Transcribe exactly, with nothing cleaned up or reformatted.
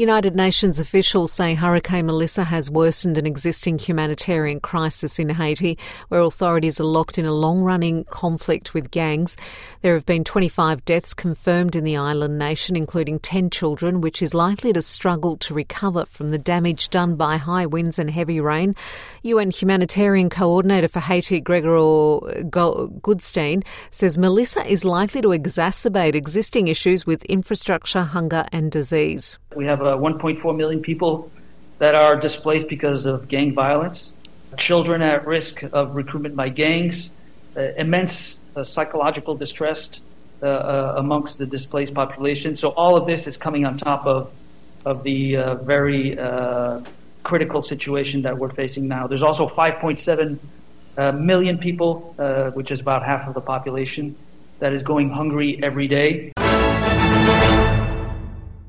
United Nations officials say Hurricane Melissa has worsened an existing humanitarian crisis in Haiti, where authorities are locked in a long-running conflict with gangs. There have been twenty-five deaths confirmed in the island nation, including ten children, which is likely to struggle to recover from the damage done by high winds and heavy rain. U N Humanitarian Coordinator for Haiti, Gregor Goodstein, says Melissa is likely to exacerbate existing issues with infrastructure, hunger and disease. We have uh, one point four million people that are displaced because of gang violence, children at risk of recruitment by gangs, uh, immense uh, psychological distress uh, uh, amongst the displaced population. So all of this is coming on top of of the uh, very uh, critical situation that we're facing now. There's also five point seven uh, million people, uh, which is about half of the population, that is going hungry every day.